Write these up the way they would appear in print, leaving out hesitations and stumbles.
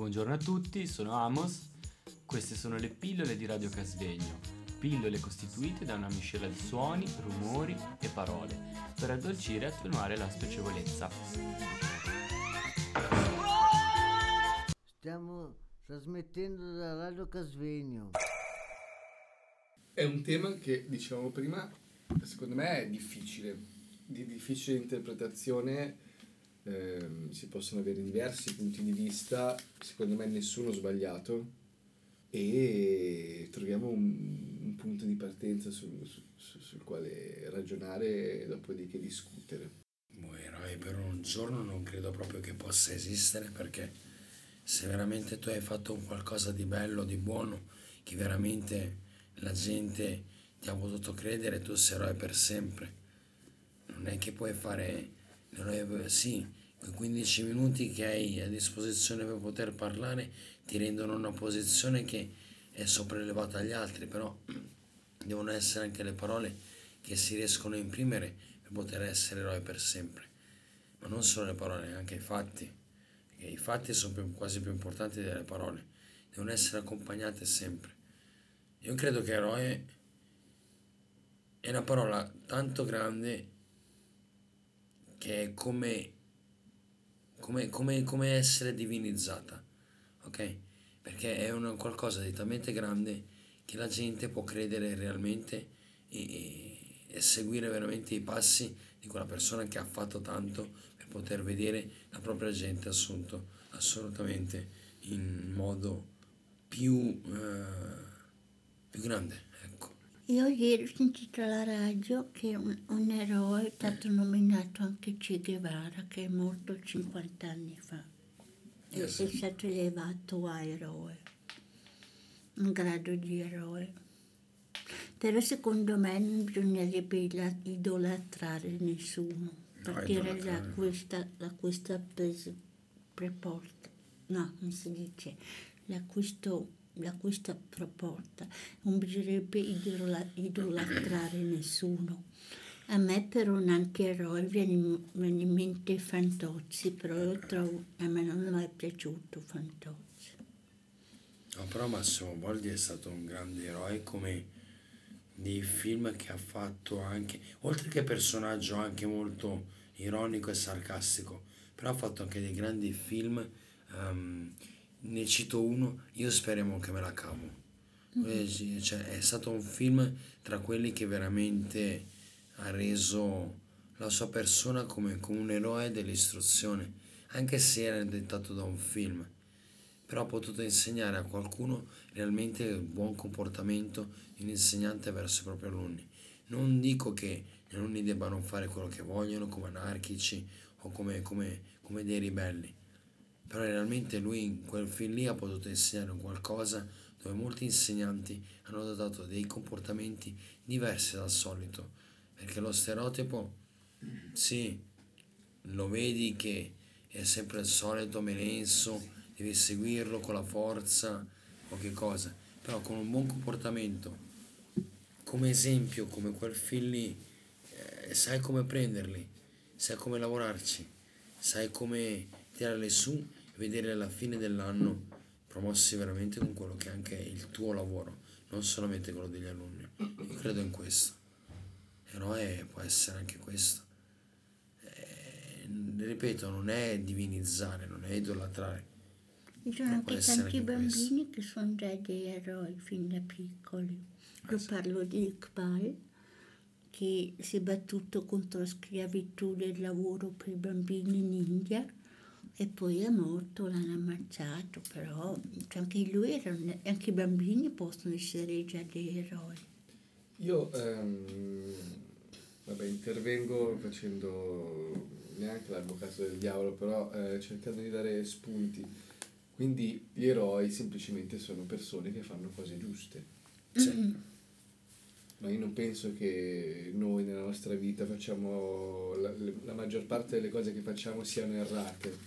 Buongiorno a tutti, sono Amos. Queste sono le pillole di Radio Casvegno. Pillole costituite da una miscela di suoni, rumori e parole per addolcire e attenuare la spiacevolezza. Stiamo trasmettendo da Radio Casvegno. È un tema che, dicevamo prima, secondo me è difficile, di difficile interpretazione. Si possono avere diversi punti di vista, secondo me nessuno sbagliato, e troviamo un punto di partenza sul quale ragionare e dopodiché discutere. Eroe per un giorno non credo proprio che possa esistere, perché se veramente tu hai fatto un qualcosa di bello, di buono, che veramente la gente ti ha potuto credere, tu sei eroe per sempre. Non è che puoi fare l'eroe, sì, quei 15 minuti che hai a disposizione per poter parlare ti rendono una posizione che è sopraelevata agli altri, però devono essere anche le parole che si riescono a imprimere per poter essere eroe per sempre. Ma non solo le parole, anche i fatti, perché i fatti sono quasi più importanti delle parole, devono essere accompagnate sempre. Io credo che eroe è una parola tanto grande che è come essere divinizzata, ok? Perché è qualcosa di talmente grande che la gente può credere realmente e seguire veramente i passi di quella persona che ha fatto tanto per poter vedere la propria gente assolutamente in modo più grande, ecco. Io ieri ho sentito alla radio che un eroe è stato nominato anche Che Guevara, che è morto 50 anni fa. È stato elevato a eroe, un grado di eroe. Però secondo me non bisognerebbe idolatrare nessuno, partire da questa preposta, no, come si dice, da questa proposta, non bisognerebbe idolatrare nessuno. A me però neanche eroe viene in mente Fantozzi, però a me non è mai piaciuto Fantozzi. No, però Massimo Boldi è stato un grande eroe, come nei film che ha fatto, anche oltre che personaggio anche molto ironico e sarcastico, però ha fatto anche dei grandi film. Ne cito uno, Io speriamo che me la cavo. Cioè, è stato un film tra quelli che veramente ha reso la sua persona come un eroe dell'istruzione, anche se era dettato da un film, però ha potuto insegnare a qualcuno realmente il buon comportamento di un insegnante verso i propri alunni. Non dico che gli alunni debbano fare quello che vogliono come anarchici o come dei ribelli, però realmente lui in quel film lì ha potuto insegnare un qualcosa dove molti insegnanti hanno adottato dei comportamenti diversi dal solito, perché lo stereotipo, sì, lo vedi che è sempre il solito melenso, devi seguirlo con la forza o che cosa, però con un buon comportamento, come esempio, come quel film lì, sai come prenderli, sai come lavorarci, sai come tirarli su e vedere alla fine dell'anno promossi veramente con quello che è anche il tuo lavoro, non solamente quello degli alunni. Io credo in questo. Eroe può essere anche questo. Ripeto, non è divinizzare, non è idolatrare. Ci sono anche tanti bambini che sono già dei eroi fin da piccoli. Io parlo di Iqbal, che si è battuto contro la schiavitù del lavoro per i bambini in India e poi è morto, l'hanno ammazzato, però anche lui anche i bambini possono essere già dei eroi. Io intervengo facendo neanche l'avvocato del diavolo, però cercando di dare spunti. Quindi gli eroi semplicemente sono persone che fanno cose giuste. Sì. Ma io non penso che noi nella nostra vita facciamo la maggior parte delle cose che facciamo siano errate.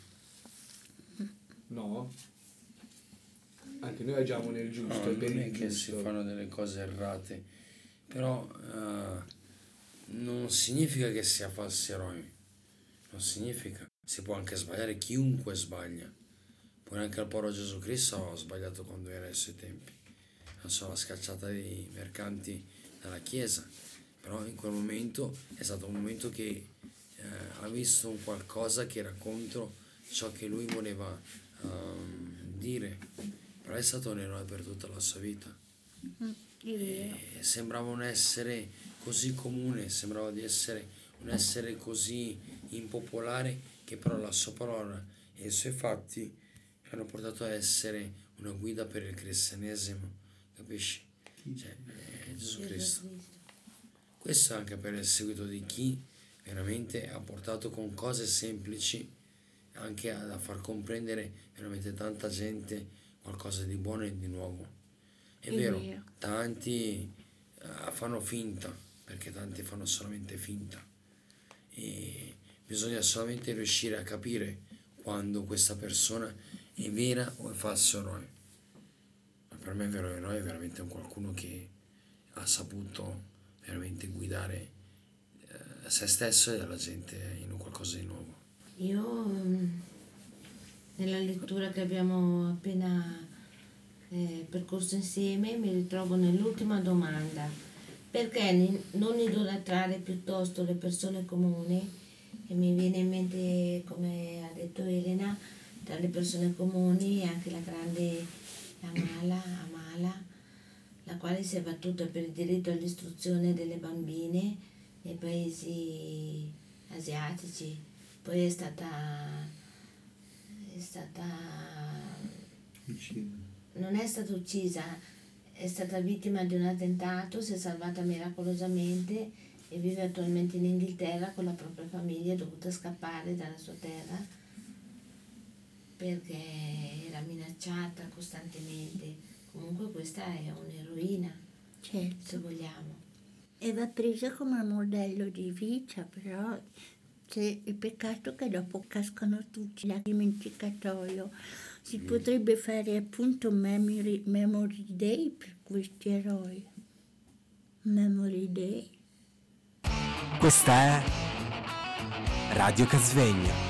No? Anche noi agiamo nel giusto, No, e per non il è che si giusto. fanno delle cose errate, però non significa che sia falsi eroi, non significa. Si può anche sbagliare, chiunque sbaglia, Poi anche al povero Gesù Cristo ha sbagliato quando era ai suoi tempi. Non so, la scacciata dei mercanti dalla Chiesa, però in quel momento è stato un momento che ha visto un qualcosa che era contro ciò che lui voleva dire, però è stato un eroe per tutta la sua vita. Sembrava un essere così comune, sembrava di essere un essere così impopolare, che però la sua parola e i suoi fatti hanno portato a essere una guida per il cristianesimo, capisci? Cioè, Gesù Cristo. Questo anche per il seguito di chi veramente ha portato con cose semplici anche a far comprendere veramente tanta gente qualcosa di buono e di nuovo. È vero, tanti fanno finta, perché tanti fanno solamente finta, e bisogna solamente riuscire a capire quando questa persona è vera o è falso eroe. Ma per me il vero eroe è veramente un qualcuno che ha saputo veramente guidare se stesso e la gente in un qualcosa di nuovo. Io nella lettura che abbiamo appena percorso insieme mi ritrovo nell'ultima domanda: perché non idolatrare piuttosto le persone comuni? E mi viene in mente, come ha detto Elena, tra le persone comuni anche la grande Amala, la quale si è battuta per il diritto all'istruzione delle bambine nei paesi asiatici. Poi è stata non è stata uccisa, è stata vittima di un attentato, si è salvata miracolosamente e vive attualmente in Inghilterra con la propria famiglia. È dovuta scappare dalla sua terra perché era minacciata costantemente. Comunque questa è un'eroina, Certo. se vogliamo. E va presa come modello di vita, però c'è il peccato che dopo cascano tutti nel dimenticatoio. Si potrebbe fare appunto memory day per questi eroi. Memory day. Questa è Radio Casvegno.